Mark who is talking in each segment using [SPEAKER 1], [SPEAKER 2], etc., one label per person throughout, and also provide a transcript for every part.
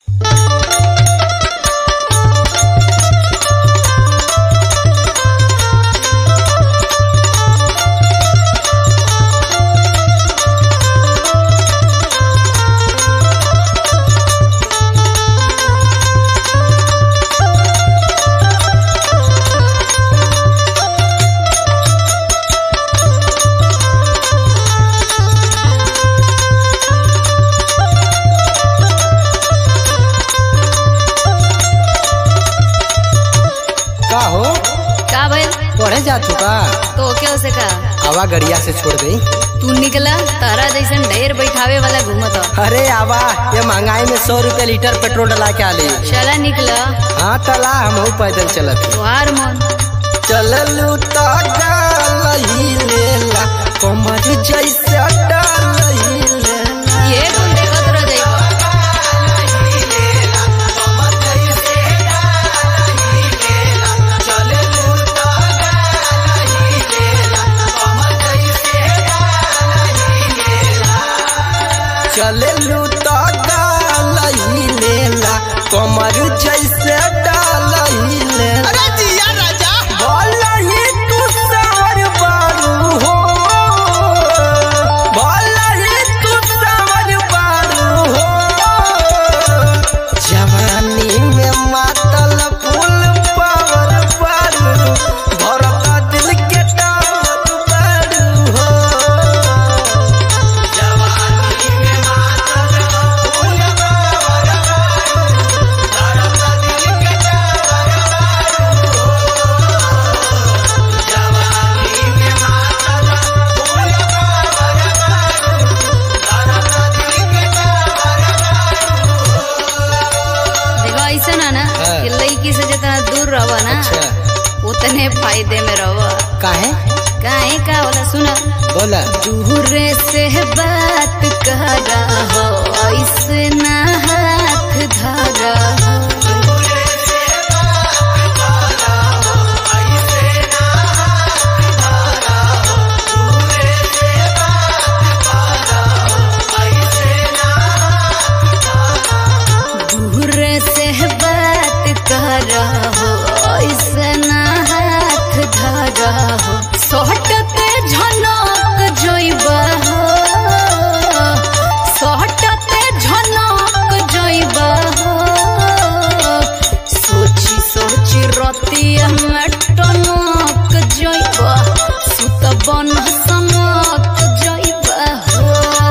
[SPEAKER 1] जा चुका
[SPEAKER 2] तो क्या उसे का
[SPEAKER 1] आवा गड़िया से छोड़ गई।
[SPEAKER 2] तू निकला तारा जैसन ढेर बैठावे वाला घूमत।
[SPEAKER 1] अरे आवा ये महंगाई में 100 रुपए लीटर पेट्रोल डला के आले।
[SPEAKER 2] चला निकला।
[SPEAKER 1] हाँ तला हम पैदल चलत
[SPEAKER 2] तुहार मन
[SPEAKER 1] चललू तो लेला कमर जैसे
[SPEAKER 2] ये कौन देखत रह जाइबा।
[SPEAKER 1] चललू तो लेला कमर जैसे
[SPEAKER 3] अरे जिया राजा
[SPEAKER 1] बोलही तू सवर बारू हो, बोलही तू सवर बारू हो। जवानी में मातल फूल पावर बारू भरता दिल के टावर बारू हो।
[SPEAKER 2] रवा ना उतने फायदे में रवा।
[SPEAKER 1] काहे
[SPEAKER 2] काहे का वाला सुना
[SPEAKER 1] बोला
[SPEAKER 2] दूर से बात कर रहा हो ऐसे ना हाथ धरा हो। दूर से बात कर रहा हो ऐसे ना हाथ धरा हो। सोहटते झनक जोइबा हो, सोहटते झनक जोइबा हो। सोची सोची रतिया में टनक जोइबा सुत बन समक जोइबा हो।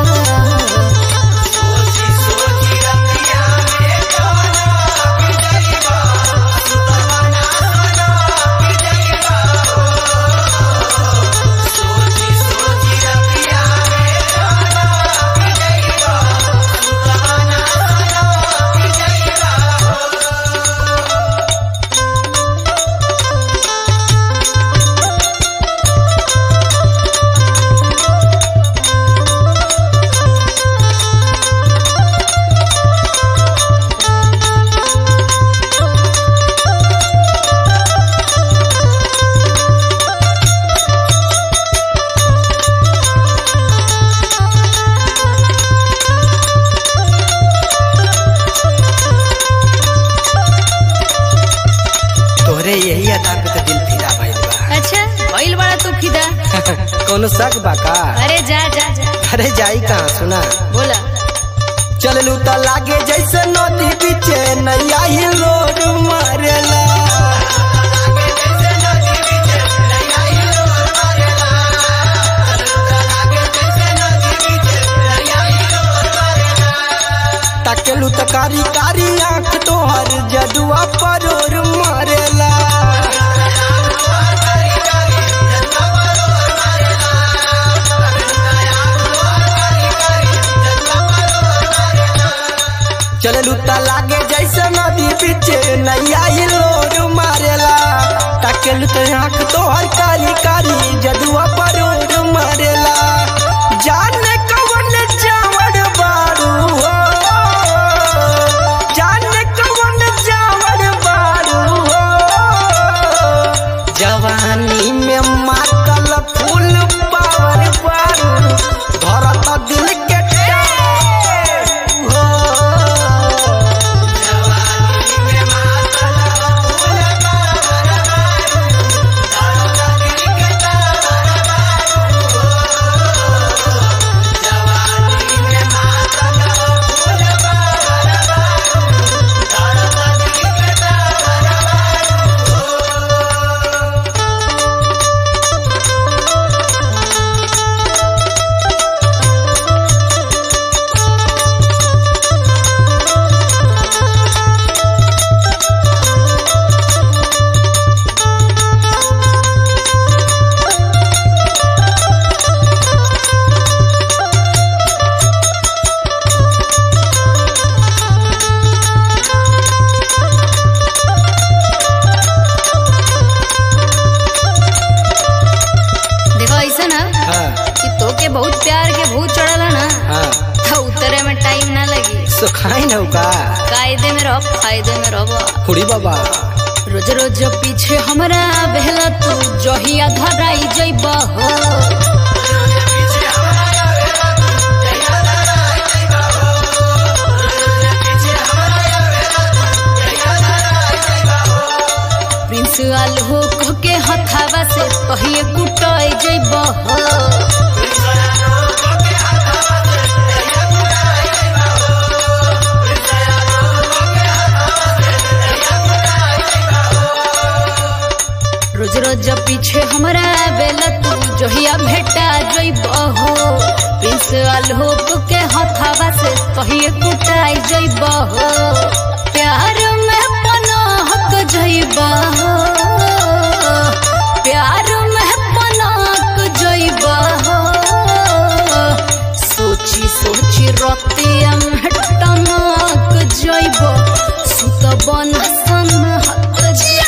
[SPEAKER 1] यही अदा पे तो दिल फिदा भइल बा।
[SPEAKER 2] अच्छा भइल बड़ा तू फिदा
[SPEAKER 1] कोनो शक बा का?
[SPEAKER 2] अरे जा जा जा।
[SPEAKER 1] अरे जाई कहाँ सुना
[SPEAKER 2] बोला
[SPEAKER 1] चललू तो लागे जैसे नदी बीचे नैया ही रोड मारेला। तकेलू तो कारी कारी आँख तोहर जदुआ परोर मारेला। चललू तो लागे जैसे नदी बीचे नैया ही लोर मारेला। तकेलू तो आँख तोहर कारी कारी जदुआ परोर मारेला। जाने कवन जावर बारू हो, जाने कवन जावर बारू हो। जवानी में मातल फूल पावर बारू भरत दिल के टावर हो।
[SPEAKER 2] रह फायदे में रह
[SPEAKER 1] हुड़ी बाबा
[SPEAKER 2] रोज रोज पीछे हमरा बहला तू जहिया धराई जइब हो प्रिंस आल्हो के हथावा से कहिए कुटाई जइब हो रोज रोज पीछे हमरा बेला तू जहिया भेटा जइब हो प्रिंस आल्होक के हथावा से कहिए कुटाई जइब हो प्यार में पनाहक जइब हो प्यार में पनाहक जइब हो सोची सोची रतिया में टनाक जइब सुत बन सन हक जिया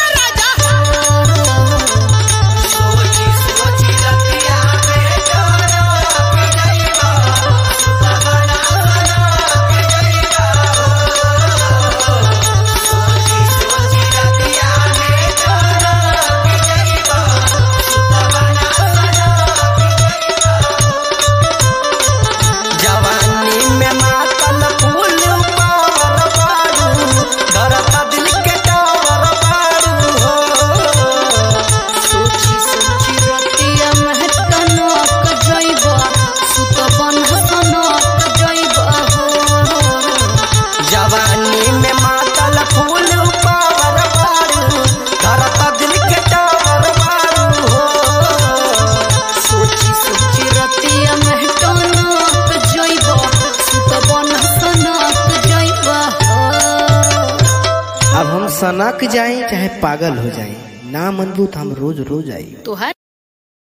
[SPEAKER 1] अब हम सनक जाए चाहे पागल हो जाए ना मनबू तो हम रोज रोज आई
[SPEAKER 2] तोहार